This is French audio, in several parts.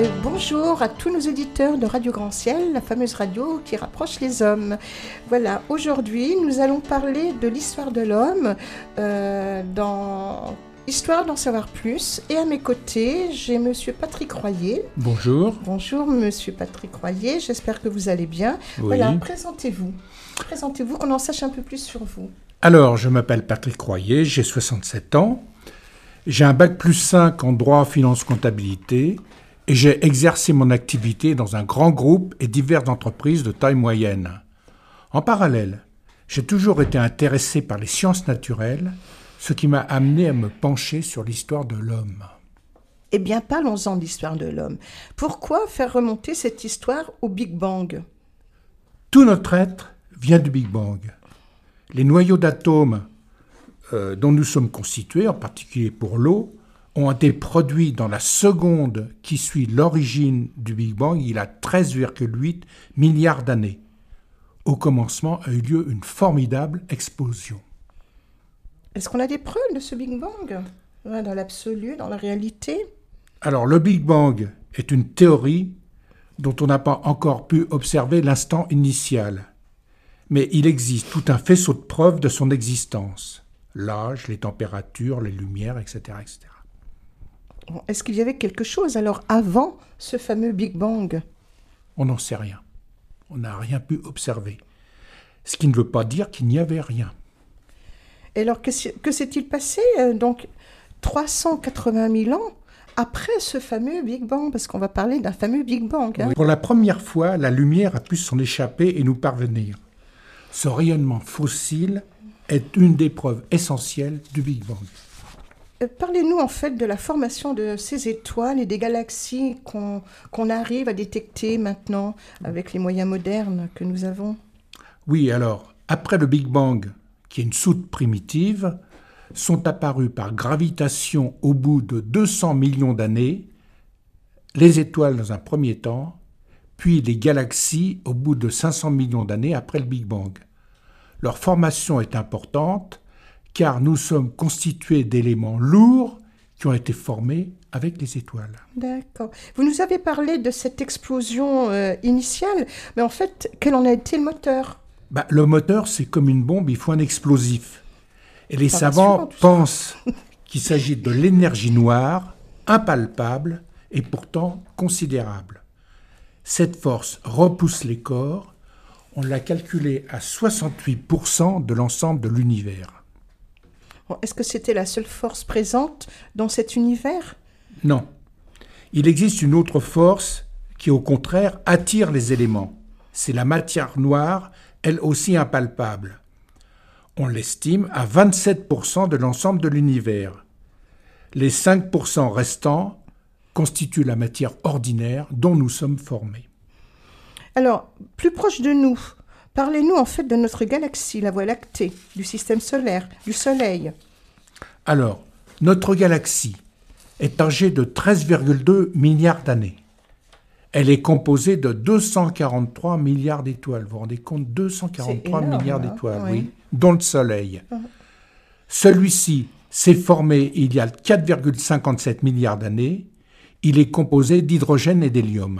Bonjour à tous nos auditeurs de Radio Grand Ciel, la fameuse radio qui rapproche les hommes. Voilà, aujourd'hui nous allons parler de l'histoire de l'homme dans Histoire d'en savoir plus. Et à mes côtés, j'ai Monsieur Patrick Royer. Bonjour. Bonjour Monsieur Patrick Royer, j'espère que vous allez bien. Oui. Voilà, présentez-vous. Présentez-vous, qu'on en sache un peu plus sur vous. Alors, je m'appelle Patrick Royer, j'ai 67 ans. J'ai un bac plus 5 en droit, finance, comptabilité. Et j'ai exercé mon activité dans un grand groupe et diverses entreprises de taille moyenne. En parallèle, j'ai toujours été intéressé par les sciences naturelles, ce qui m'a amené à me pencher sur l'histoire de l'homme. Eh bien, parlons-en de l'histoire de l'homme. Pourquoi faire remonter cette histoire au Big Bang ? Tout notre être vient du Big Bang. Les noyaux d'atomes dont nous sommes constitués, en particulier pour l'eau, ont été produits dans la seconde qui suit l'origine du Big Bang, il y a 13,8 milliards d'années. Au commencement a eu lieu une formidable explosion. Est-ce qu'on a des preuves de ce Big Bang ? Dans l'absolu, dans la réalité ? Alors, le Big Bang est une théorie dont on n'a pas encore pu observer l'instant initial. Mais il existe tout un faisceau de preuves de son existence. L'âge, les températures, les lumières, etc., etc. Est-ce qu'il y avait quelque chose alors avant ce fameux Big Bang ? On n'en sait rien. On n'a rien pu observer. Ce qui ne veut pas dire qu'il n'y avait rien. Et alors, que s'est-il passé, donc, 380 000 ans après ce fameux Big Bang ? Parce qu'on va parler d'un fameux Big Bang. Hein. Pour la première fois, la lumière a pu s'en échapper et nous parvenir. Ce rayonnement fossile est une des preuves essentielles du Big Bang. Parlez-nous en fait de la formation de ces étoiles et des galaxies qu'on arrive à détecter maintenant avec les moyens modernes que nous avons. Oui, alors, après le Big Bang, qui est une soute primitive, sont apparus par gravitation au bout de 200 millions d'années, les étoiles dans un premier temps, puis les galaxies au bout de 500 millions d'années après le Big Bang. Leur formation est importante car nous sommes constitués d'éléments lourds qui ont été formés avec les étoiles. D'accord. Vous nous avez parlé de cette explosion initiale, mais en fait, quel en a été le moteur ? Le moteur, c'est comme une bombe, il faut un explosif. Et les savants pensent qu'il s'agit de l'énergie noire, impalpable et pourtant considérable. Cette force repousse les corps. On l'a calculée à 68% de l'ensemble de l'univers. Est-ce que c'était la seule force présente dans cet univers ? Non. Il existe une autre force qui, au contraire, attire les éléments. C'est la matière noire, elle aussi impalpable. On l'estime à 27% de l'ensemble de l'univers. Les 5% restants constituent la matière ordinaire dont nous sommes formés. Alors, plus proche de nous, parlez-nous en fait de notre galaxie, la Voie lactée, du système solaire, du Soleil. Alors, notre galaxie est âgée de 13,2 milliards d'années. Elle est composée de 243 milliards d'étoiles. Vous vous rendez compte ? 243 énorme, milliards d'étoiles, oui, dont le Soleil. Celui-ci s'est formé il y a 4,57 milliards d'années. Il est composé d'hydrogène et d'hélium.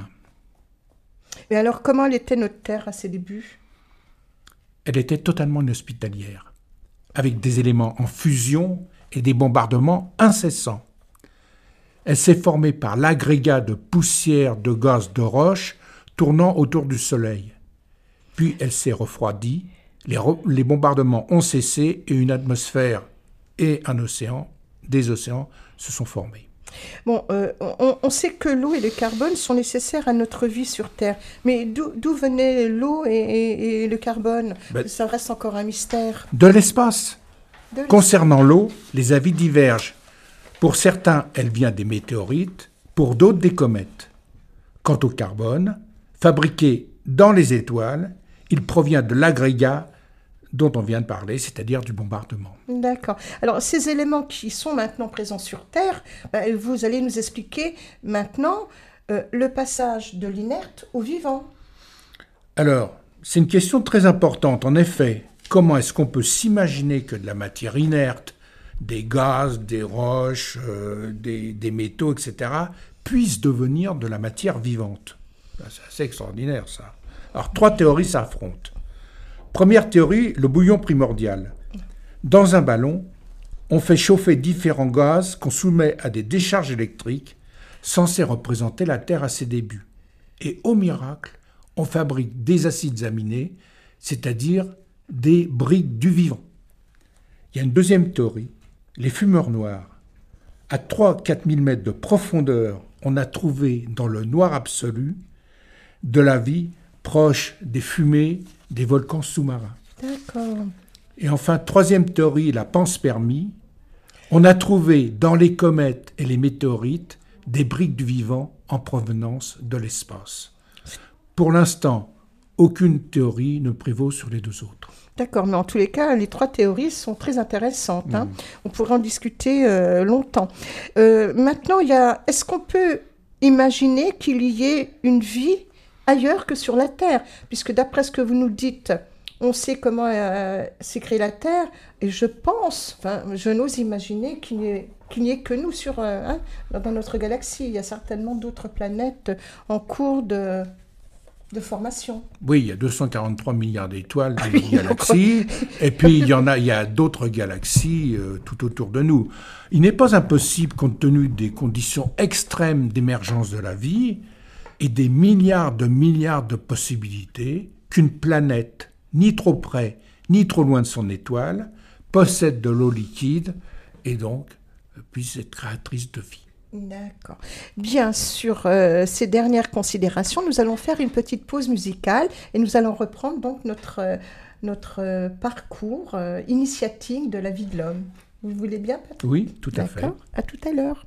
Et alors, comment était notre Terre à ses débuts ? Elle était totalement inhospitalière, avec des éléments en fusion et des bombardements incessants. Elle s'est formée par l'agrégat de poussière, de gaz, de roches tournant autour du Soleil. Puis elle s'est refroidie, les bombardements ont cessé et une atmosphère et des océans se sont formés. Bon, on sait que l'eau et le carbone sont nécessaires à notre vie sur Terre. Mais d'où venaient l'eau et le carbone ? Ça reste encore un mystère. De l'espace. Concernant l'eau, les avis divergent. Pour certains, elle vient des météorites, pour d'autres des comètes. Quant au carbone, fabriqué dans les étoiles, il provient de l'agrégat dont on vient de parler, c'est-à-dire du bombardement. D'accord. Alors, ces éléments qui sont maintenant présents sur Terre, vous allez nous expliquer maintenant le passage de l'inerte au vivant. Alors, c'est une question très importante. En effet, comment est-ce qu'on peut s'imaginer que de la matière inerte, des gaz, des roches, des métaux, etc., puisse devenir de la matière vivante. C'est assez extraordinaire, ça. Alors, 3 théories s'affrontent. Première théorie, le bouillon primordial. Dans un ballon, on fait chauffer différents gaz qu'on soumet à des décharges électriques censées représenter la Terre à ses débuts. Et au miracle, on fabrique des acides aminés, c'est-à-dire des briques du vivant. Il y a une deuxième théorie, les fumeurs noirs. À 3-4 000 mètres de profondeur, on a trouvé dans le noir absolu de la vie proche des fumées des volcans sous-marins. D'accord. Et enfin, troisième théorie, la panspermie. On a trouvé dans les comètes et les météorites des briques du vivant en provenance de l'espace. Pour l'instant, aucune théorie ne prévaut sur les 2 autres. D'accord, mais en tous les cas, les 3 théories sont très intéressantes. Hein. On pourrait en discuter longtemps. Maintenant, est-ce qu'on peut imaginer qu'il y ait une vie ailleurs que sur la Terre? Puisque d'après ce que vous nous dites, on sait comment s'est créée la Terre, et je n'ose imaginer qu'il n'y ait que nous dans notre galaxie. Il y a certainement d'autres planètes en cours de formation. Oui, il y a 243 milliards d'étoiles dans les galaxies, et puis il y a d'autres galaxies tout autour de nous. Il n'est pas impossible, compte tenu des conditions extrêmes d'émergence de la vie et des milliards de possibilités, qu'une planète, ni trop près, ni trop loin de son étoile, possède de l'eau liquide et donc puisse être créatrice de vie. D'accord. Bien, sur ces dernières considérations, nous allons faire une petite pause musicale et nous allons reprendre donc notre parcours initiatique de la vie de l'homme. Vous voulez bien, Patrick ? Oui, tout à fait. D'accord. À tout à l'heure.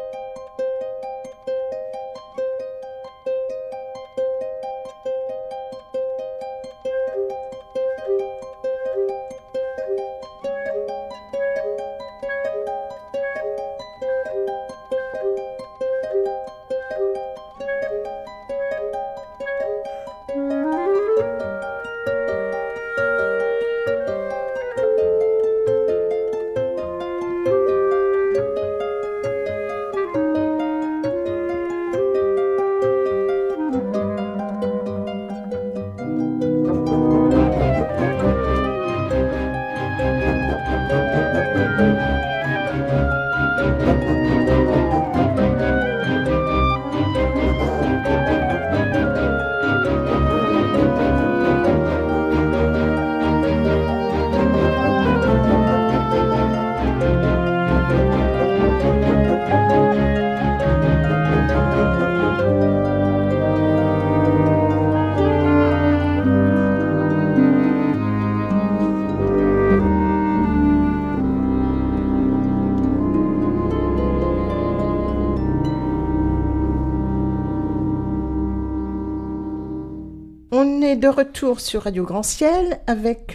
On est de retour sur Radio Grand Ciel avec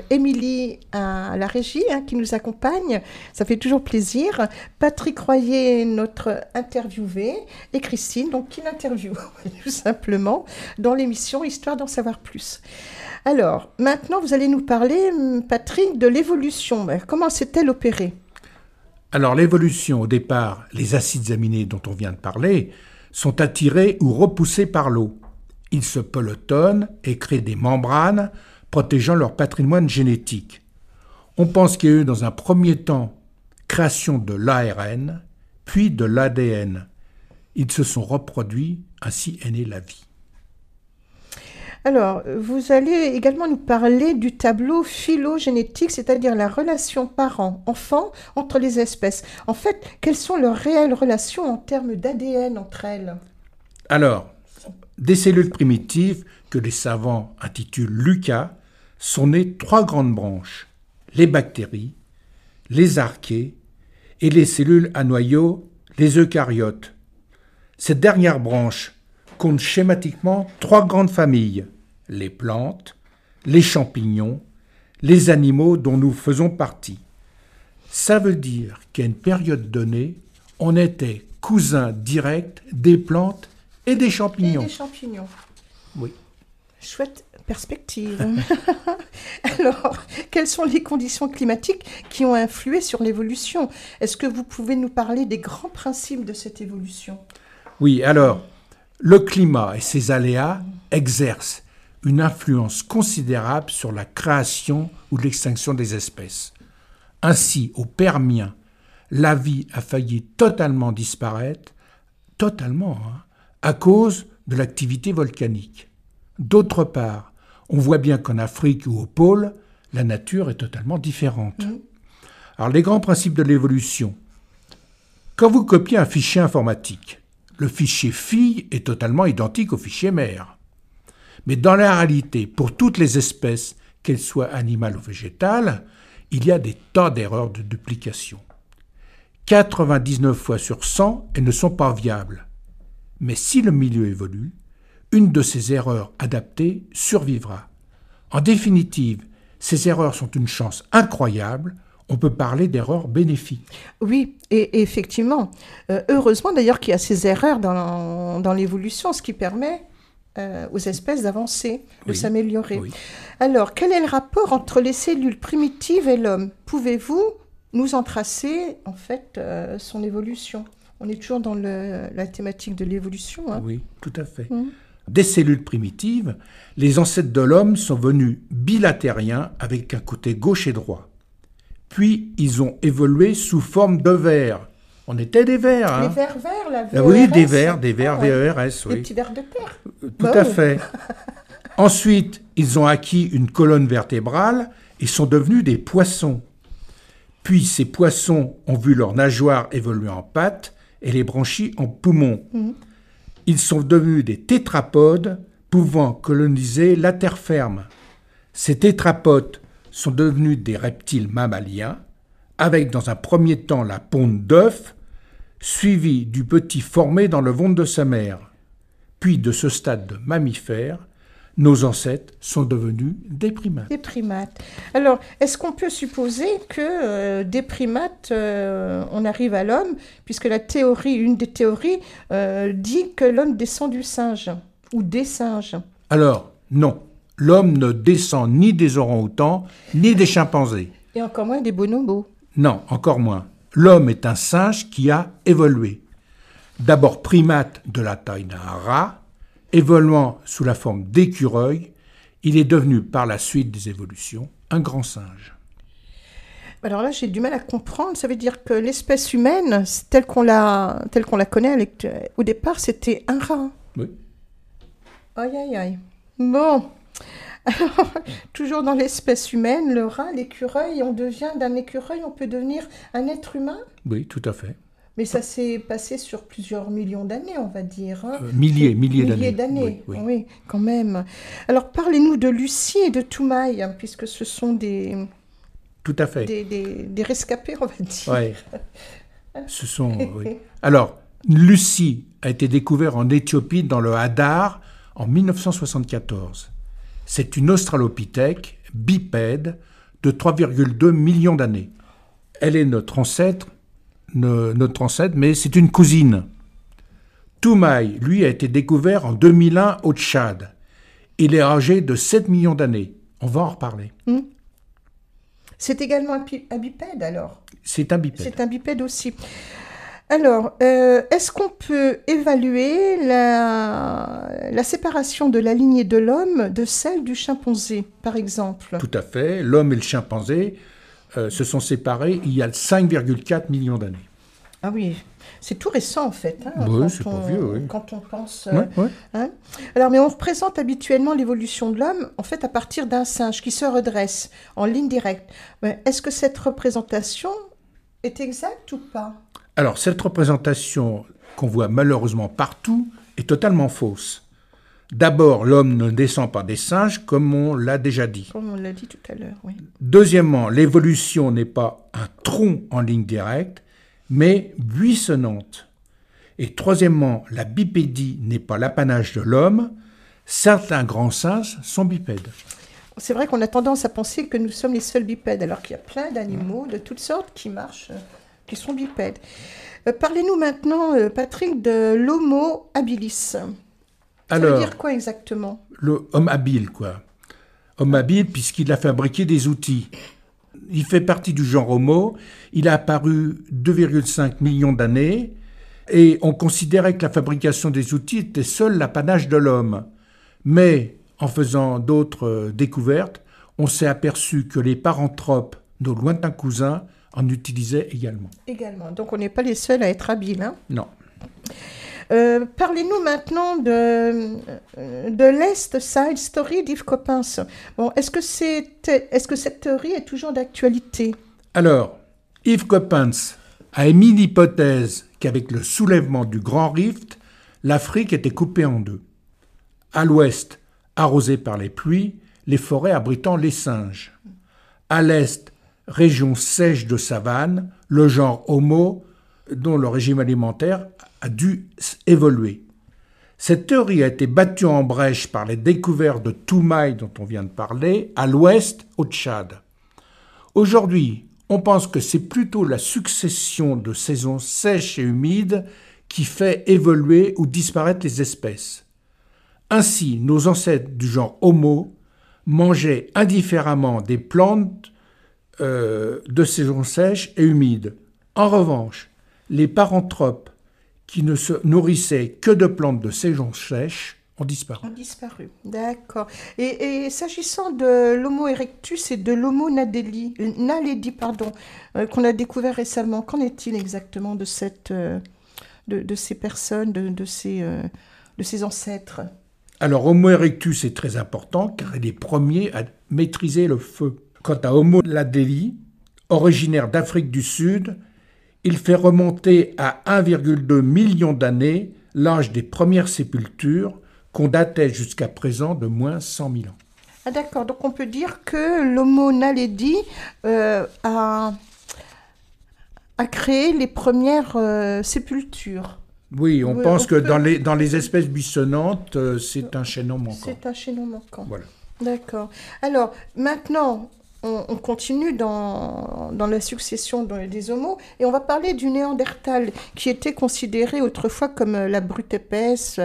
Émilie à la régie qui nous accompagne. Ça fait toujours plaisir. Patrick Royer, notre interviewé, et Christine, donc qui l'interviewe tout simplement dans l'émission Histoire d'en savoir plus. Alors, maintenant, vous allez nous parler, Patrick, de l'évolution. Comment s'est-elle opérée ? Alors, l'évolution, au départ, les acides aminés dont on vient de parler, sont attirés ou repoussés par l'eau. Ils se pelotonnent et créent des membranes protégeant leur patrimoine génétique. On pense qu'il y a eu dans un premier temps création de l'ARN, puis de l'ADN. Ils se sont reproduits, ainsi est née la vie. Alors, vous allez également nous parler du tableau phylogénétique, c'est-à-dire la relation parent-enfant entre les espèces. En fait, quelles sont leurs réelles relations en termes d'ADN entre elles ? Alors, des cellules primitives, que les savants intitulent LUCA, sont nées 3 grandes branches, les bactéries, les archées et les cellules à noyau, les eucaryotes. Cette dernière branche compte schématiquement 3 grandes familles, les plantes, les champignons, les animaux dont nous faisons partie. Ça veut dire qu'à une période donnée, on était cousins directs des plantes et des champignons. Et des champignons. Oui. Chouette perspective. Alors, quelles sont les conditions climatiques qui ont influé sur l'évolution ? Est-ce que vous pouvez nous parler des grands principes de cette évolution ? Oui, alors, le climat et ses aléas exercent une influence considérable sur la création ou l'extinction des espèces. Ainsi, au Permien, la vie a failli totalement disparaître, à cause de l'activité volcanique. D'autre part, on voit bien qu'en Afrique ou au pôle, la nature est totalement différente. Alors, les grands principes de l'évolution. Quand vous copiez un fichier informatique, le fichier fille est totalement identique au fichier mère. Mais dans la réalité, pour toutes les espèces, qu'elles soient animales ou végétales, il y a des tas d'erreurs de duplication. 99 fois sur 100, elles ne sont pas viables. Mais si le milieu évolue, une de ces erreurs adaptées survivra. En définitive, ces erreurs sont une chance incroyable. On peut parler d'erreurs bénéfiques. Oui, et effectivement. Heureusement d'ailleurs qu'il y a ces erreurs dans l'évolution, ce qui permet aux espèces d'avancer, de s'améliorer. Oui. Alors, quel est le rapport entre les cellules primitives et l'homme? Pouvez-vous nous en tracer, en fait, son évolution? On est toujours dans la thématique de l'évolution. Hein? Oui, tout à fait. Des cellules primitives, les ancêtres de l'homme sont venus bilatériens avec un côté gauche et droit. Puis, ils ont évolué sous forme de vers. On était des vers. Hein. Les vers verts, la VERS. Oui, des vers, VERS. Oui. Des petits vers de terre. Tout à fait. Ensuite, ils ont acquis une colonne vertébrale et sont devenus des poissons. Puis, ces poissons ont vu leurs nageoires évoluer en pattes et les branchies en poumons. Ils sont devenus des tétrapodes pouvant coloniser la terre ferme. Ces tétrapodes sont devenus des reptiles mammaliens, avec dans un premier temps la ponte d'œuf, suivi du petit formé dans le ventre de sa mère. Puis de ce stade de mammifères, nos ancêtres sont devenus des primates. Des primates. Alors, est-ce qu'on peut supposer que des primates, on arrive à l'homme, puisque une des théories dit que l'homme descend du singe, ou des singes? Alors, non. L'homme ne descend ni des orang-outans, ni des chimpanzés. Et encore moins des bonobos. Non, encore moins. L'homme est un singe qui a évolué. D'abord primate de la taille d'un rat, évoluant sous la forme d'écureuil, il est devenu par la suite des évolutions un grand singe. Alors là, j'ai du mal à comprendre. Ça veut dire que l'espèce humaine, telle qu'on la connaît, au départ, c'était un rat. Oui. Aïe, aïe, aïe. Bon. Alors, toujours dans l'espèce humaine, le rat, l'écureuil, d'un écureuil, on peut devenir un être humain? Oui, tout à fait. Mais ça s'est passé sur plusieurs millions d'années, on va dire. Hein. Milliers d'années. Oui, quand même. Alors, parlez-nous de Lucie et de Toumaï, hein, puisque ce sont tout à fait. des rescapés, on va dire. Oui. Ce sont. Oui. Alors, Lucie a été découverte en Éthiopie dans le Hadar en 1974. C'est une australopithèque bipède de 3,2 millions d'années. Elle est notre ancêtre, mais c'est une cousine. Toumaï, lui, a été découvert en 2001 au Tchad. Il est âgé de 7 millions d'années. On va en reparler. C'est également un bipède, alors? C'est un bipède. C'est un bipède aussi. Alors, est-ce qu'on peut évaluer la séparation de la lignée de l'homme de celle du chimpanzé, par exemple? Tout à fait. L'homme et le chimpanzé se sont séparés il y a 5,4 millions d'années. Ah oui, c'est tout récent en fait. Hein, oui, c'est pas vieux, oui. Quand on pense... Ouais. Hein. Alors, mais on représente habituellement l'évolution de l'homme en fait à partir d'un singe qui se redresse en ligne directe. Mais est-ce que cette représentation est exacte ou pas? Alors, cette représentation qu'on voit malheureusement partout est totalement fausse. D'abord, l'homme ne descend pas des singes, comme on l'a déjà dit. Comme on l'a dit tout à l'heure, oui. Deuxièmement, l'évolution n'est pas un tronc en ligne directe, mais buissonnante. Et troisièmement, la bipédie n'est pas l'apanage de l'homme. Certains grands singes sont bipèdes. C'est vrai qu'on a tendance à penser que nous sommes les seuls bipèdes, alors qu'il y a plein d'animaux de toutes sortes qui marchent, qui sont bipèdes. Parlez-nous maintenant, Patrick, de l'Homo habilis. Ça veut dire quoi exactement? Le homme habile, quoi. Homme habile puisqu'il a fabriqué des outils. Il fait partie du genre Homo. Il a apparu 2,5 millions d'années. Et on considérait que la fabrication des outils était seul l'apanage de l'homme. Mais en faisant d'autres découvertes, on s'est aperçu que les paranthropes, nos lointains cousins, en utilisaient également. Également. Donc on n'est pas les seuls à être habiles. Hein. Non. Parlez-nous maintenant de l'Est Side Story d'Yves Coppens. Bon, est-ce que cette théorie est toujours d'actualité? Alors, Yves Coppens a émis l'hypothèse qu'avec le soulèvement du Grand Rift, l'Afrique était coupée en deux. À l'ouest, arrosée par les pluies, les forêts abritant les singes. À l'est, région sèche de savane, le genre Homo, dont le régime alimentaire a dû évoluer. Cette théorie a été battue en brèche par les découvertes de Toumaï, dont on vient de parler, à l'ouest, au Tchad. Aujourd'hui, on pense que c'est plutôt la succession de saisons sèches et humides qui fait évoluer ou disparaître les espèces. Ainsi, nos ancêtres du genre Homo mangeaient indifféremment des plantes de saisons sèches et humides. En revanche, les paranthropes qui ne se nourrissaient que de plantes de saison sèche ont disparu. Ont disparu, d'accord. Et s'agissant de l'Homo erectus et de l'Homo naledi, qu'on a découvert récemment, qu'en est-il exactement de ces personnes, de ces ancêtres? Alors, Homo erectus est très important car il est premier à maîtriser le feu. Quant à Homo naledi, originaire d'Afrique du Sud, il fait remonter à 1,2 million d'années l'âge des premières sépultures qu'on datait jusqu'à présent de moins 100 000 ans. Ah d'accord, donc on peut dire que l'Homo naledi a créé les premières sépultures. Oui, on pense que dans les espèces buissonnantes, c'est un chaînon manquant. C'est un chaînon manquant. Voilà. D'accord. Alors, maintenant, on continue dans la succession des Homos et on va parler du Néandertal qui était considéré autrefois comme la brute épaisse.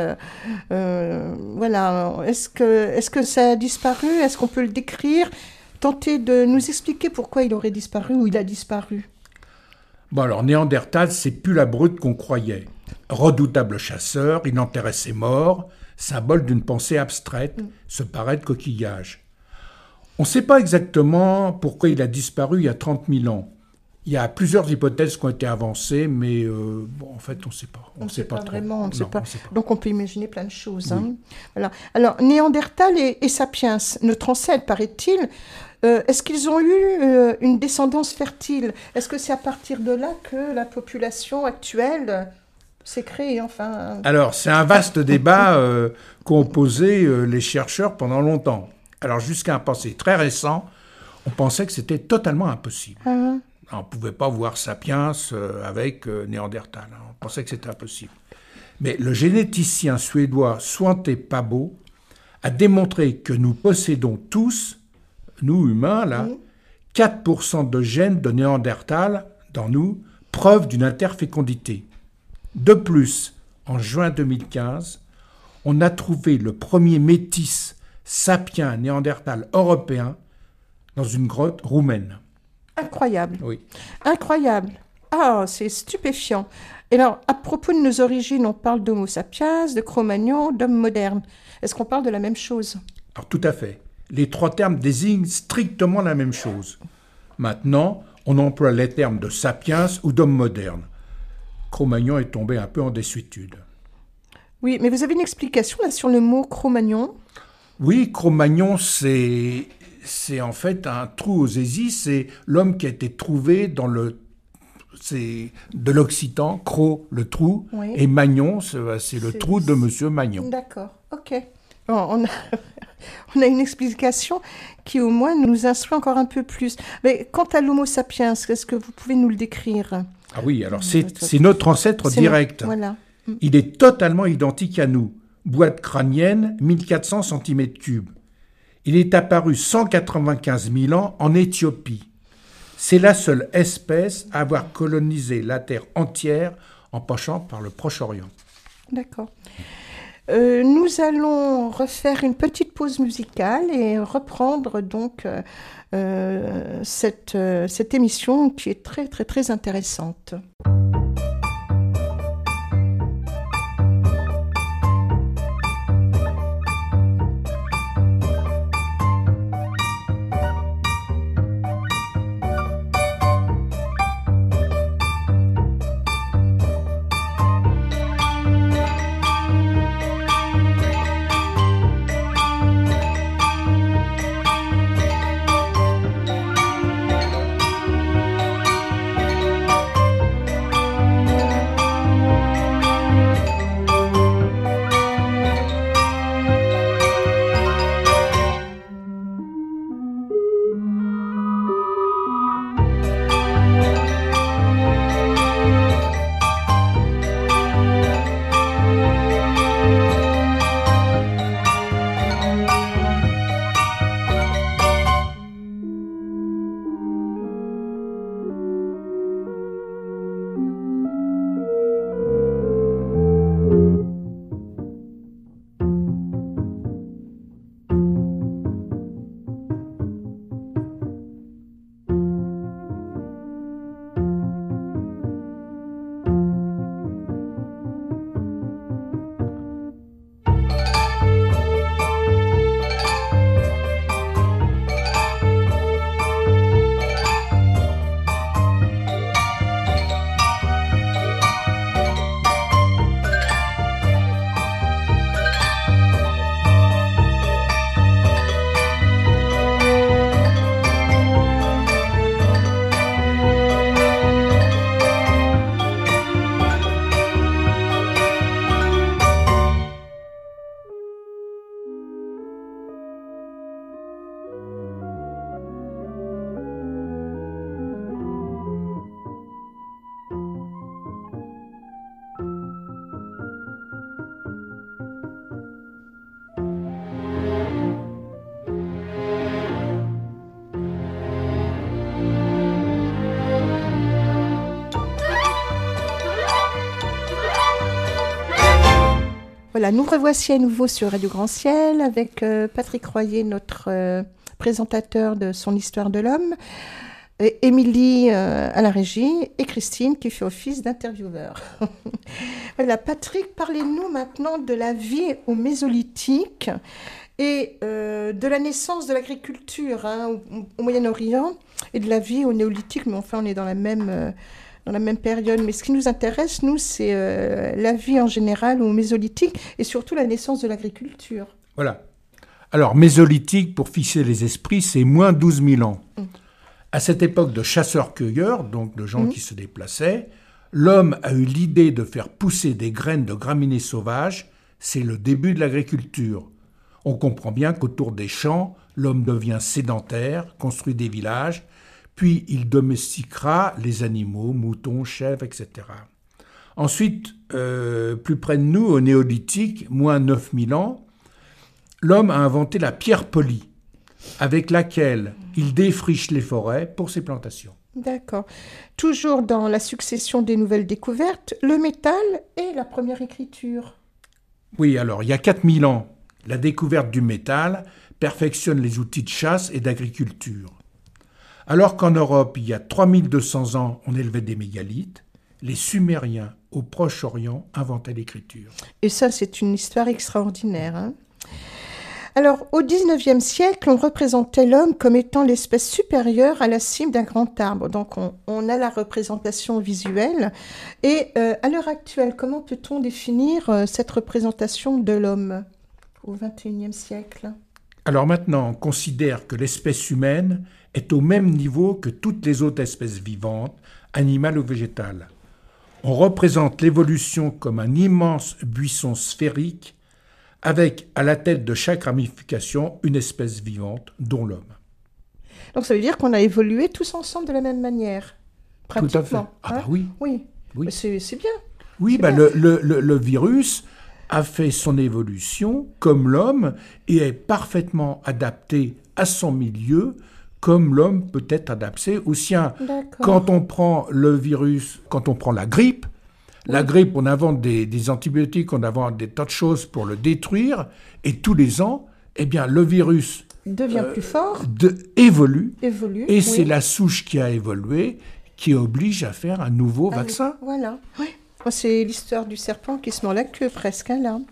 Voilà. Est-ce que ça a disparu? Est-ce qu'on peut le décrire? Tentez de nous expliquer pourquoi il aurait disparu ou il a disparu. Bon alors, Néandertal, c'est plus la brute qu'on croyait. Redoutable chasseur, il enterrait ses morts, symbole d'une pensée abstraite, se paraît de coquillage. On ne sait pas exactement pourquoi il a disparu il y a 30 000 ans. Il y a plusieurs hypothèses qui ont été avancées, mais en fait, on ne sait pas. On ne sait pas trop. vraiment, on ne sait pas. On sait pas. Donc, on peut imaginer plein de choses. Oui. Hein. Voilà. Alors, Néandertal et Sapiens, notre ancêtre, paraît-il, est-ce qu'ils ont eu une descendance fertile? Est-ce que c'est à partir de là que la population actuelle s'est créée, enfin? Alors, c'est un vaste débat qu'ont posé les chercheurs pendant longtemps. Alors, jusqu'à un passé très récent, on pensait que c'était totalement impossible. Ah. On ne pouvait pas voir Sapiens avec Néandertal. On pensait que c'était impossible. Mais le généticien suédois Svante Pääbo a démontré que nous possédons tous, nous humains, là, 4% de gènes de Néandertal dans nous, preuve d'une interfécondité. De plus, en juin 2015, on a trouvé le premier métis sapien néandertal européen dans une grotte roumaine. Incroyable. Oui. Incroyable. Ah, c'est stupéfiant. Et alors, à propos de nos origines, on parle d'Homo sapiens, de Cro-Magnon, d'homme moderne. Est-ce qu'on parle de la même chose? Alors tout à fait. Les trois termes désignent strictement la même chose. Maintenant, on emploie les termes de sapiens ou d'homme moderne. Cro-Magnon est tombé un peu en désuétude. Oui, mais vous avez une explication là sur le mot Cro-Magnon? Oui, Cro-Magnon, c'est en fait un trou aux Aisies, c'est l'homme qui a été trouvé c'est de l'occitan, Cro, le trou, Oui. et Magnon, c'est le trou de Monsieur Magnon. D'accord, ok. Bon, on a une explication qui au moins nous instruit encore un peu plus. Mais quant à l'Homo sapiens, est-ce que vous pouvez nous le décrire? Ah oui, alors c'est notre ancêtre direct. Voilà. Il est totalement identique à nous. Boîte crânienne, 1400 cm3. Il est apparu 195 000 ans en Éthiopie. C'est la seule espèce à avoir colonisé la Terre entière en passant par le Proche-Orient. D'accord. Nous allons refaire une petite pause musicale et reprendre donc cette émission qui est très très très intéressante. Voilà, nous revoici à nouveau sur Radio Grand Ciel avec Patrick Royer, notre présentateur de son Histoire de l'homme, Émilie à la régie et Christine qui fait office d'intervieweur. Voilà, Patrick, parlez-nous maintenant de la vie au Mésolithique et de la naissance de l'agriculture au Moyen-Orient et de la vie au Néolithique, mais enfin on est dans la même période. Mais ce qui nous intéresse, nous, c'est la vie en général au Mésolithique et surtout la naissance de l'agriculture. Voilà. Alors, Mésolithique, pour fixer les esprits, c'est moins 12 000 ans. À cette époque de chasseurs-cueilleurs, donc de gens qui se déplaçaient, l'homme a eu l'idée de faire pousser des graines de graminées sauvages. C'est le début de l'agriculture. On comprend bien qu'autour des champs, l'homme devient sédentaire, construit des villages, puis il domestiquera les animaux, moutons, chèvres, etc. Ensuite, plus près de nous, au Néolithique, moins 9000 ans, l'homme a inventé la pierre polie, avec laquelle il défriche les forêts pour ses plantations. D'accord. Toujours dans la succession des nouvelles découvertes, le métal et la première écriture. Oui, alors, il y a 4000 ans, la découverte du métal perfectionne les outils de chasse et d'agriculture. Alors qu'en Europe, il y a 3200 ans, on élevait des mégalithes, les Sumériens au Proche-Orient inventaient l'écriture. Et ça, c'est une histoire extraordinaire, hein. Alors, au XIXe siècle, on représentait l'homme comme étant l'espèce supérieure à la cime d'un grand arbre. Donc, on a la représentation visuelle. Et à l'heure actuelle, comment peut-on définir cette représentation de l'homme au XXIe siècle ? Alors maintenant, on considère que l'espèce humaine est au même niveau que toutes les autres espèces vivantes, animales ou végétales. On représente l'évolution comme un immense buisson sphérique avec à la tête de chaque ramification une espèce vivante, dont l'homme. Donc ça veut dire qu'on a évolué tous ensemble de la même manière, pratiquement. Tout à fait. Ah bah oui. Oui. Oui. C'est bien. Oui, C'est bah bien. le virus a fait son évolution comme l'homme et est parfaitement adapté à son milieu comme l'homme peut être adapté au sien. D'accord. Quand on prend le virus, quand on prend la grippe, on invente des antibiotiques, on invente des tas de choses pour le détruire, et tous les ans, eh bien, le virus Devient plus fort. évolue, Évolue. et oui. c'est la souche qui a évolué qui oblige à faire un nouveau vaccin. Voilà. Oui. C'est l'histoire du serpent qui se mord la queue, presque, hein, là.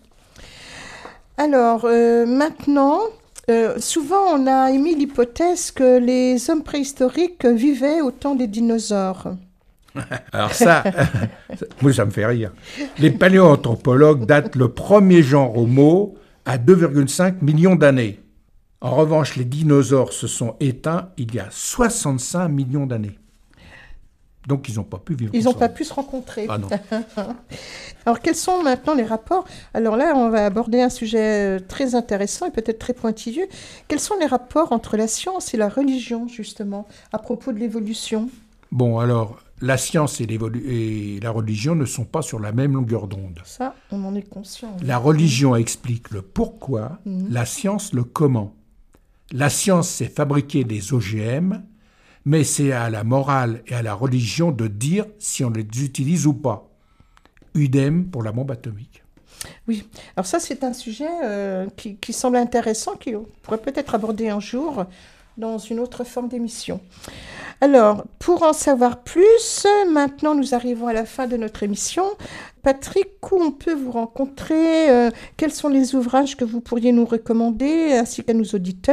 Alors, maintenant, souvent, on a émis l'hypothèse que les hommes préhistoriques vivaient au temps des dinosaures. Alors ça, moi ça me fait rire. Les paléoanthropologues datent le premier genre Homo à 2,5 millions d'années. En revanche, les dinosaures se sont éteints il y a 65 millions d'années. Donc ils n'ont pas pu vivre Ils n'ont ensemble. pas pu se rencontrer. Ah non. Alors, quels sont maintenant les rapports ? Alors là, on va aborder un sujet très intéressant et peut-être très pointilleux. Quels sont les rapports entre la science et la religion, justement, à propos de l'évolution ? Bon, alors, la science et la religion ne sont pas sur la même longueur d'onde. Ça, on en est conscient. La religion explique le pourquoi, la science le comment. La science, c'est fabriquer des OGM, mais c'est à la morale et à la religion de dire si on les utilise ou pas. Idem pour la bombe atomique. Oui, alors ça, c'est un sujet qui semble intéressant, qu'on pourrait peut-être aborder un jour dans une autre forme d'émission. Alors, pour en savoir plus, maintenant nous arrivons à la fin de notre émission. Patrick, où on peut vous rencontrer ? Quels sont les ouvrages que vous pourriez nous recommander, ainsi qu'à nos auditeurs ?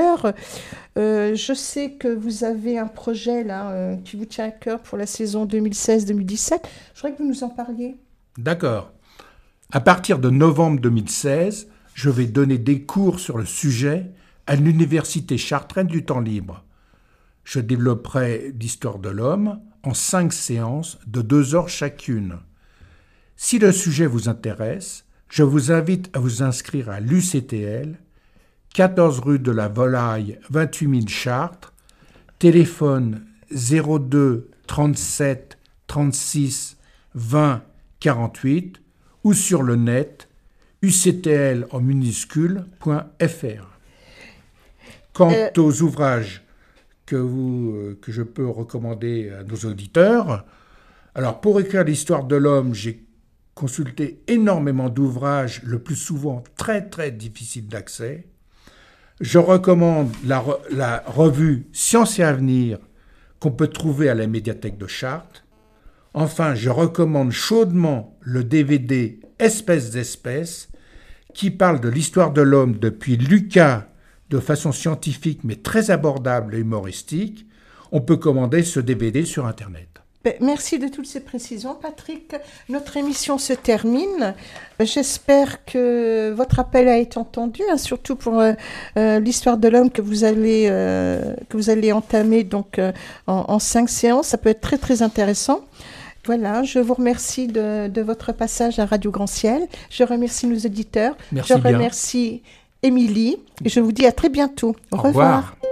Je sais que vous avez un projet là qui vous tient à cœur pour la saison 2016-2017. Je voudrais que vous nous en parliez. D'accord. À partir de novembre 2016, je vais donner des cours sur le sujet à l'Université chartraine du temps libre. Je développerai l'histoire de l'homme en 5 séances de 2 heures chacune. Si le sujet vous intéresse, je vous invite à vous inscrire à l'UCTL, 14 rue de la Volaille, 28 000 Chartres, téléphone 02 37 36 20 48 ou sur le net uctl en minuscule.fr. Quant aux ouvrages que je peux recommander à nos auditeurs, alors pour écrire l'histoire de l'homme, j'ai consulter énormément d'ouvrages, le plus souvent très très difficiles d'accès. Je recommande la revue Science et Avenir qu'on peut trouver à la médiathèque de Chartres. Enfin, je recommande chaudement le DVD Espèces d'espèces qui parle de l'histoire de l'homme depuis Lucas de façon scientifique mais très abordable et humoristique. On peut commander ce DVD sur Internet. Merci de toutes ces précisions, Patrick. Notre émission se termine. J'espère que votre appel a été entendu, surtout pour l'histoire de l'homme que vous allez entamer donc en 5 séances. Ça peut être très très intéressant. Voilà, je vous remercie de votre passage à Radio Grand Ciel. Je remercie nos auditeurs. Merci bien. Je remercie Émilie et je vous dis à très bientôt. Au revoir.